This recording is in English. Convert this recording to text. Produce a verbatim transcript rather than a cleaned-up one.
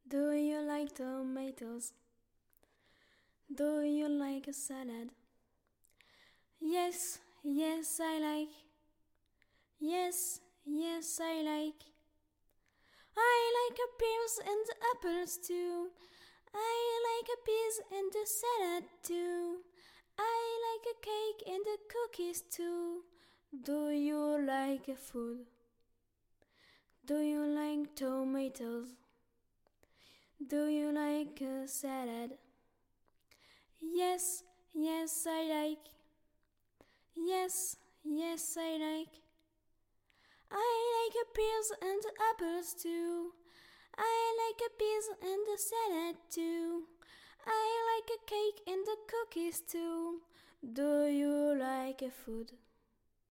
Do you like tomatoes? Do you like a salad? Yes, yes, I like. Yes, yes, I like. I like a pears and apples too. I like a peas and a salad too. I like a cake and a cookies too. Do you like a food? Do you like tomatoes? Do you like a salad? Yes, yes, I like. Yes, yes, I like. I like a pears and apples too. I like a peas and a salad too. I like a cake and a cookies too. Do you like a food?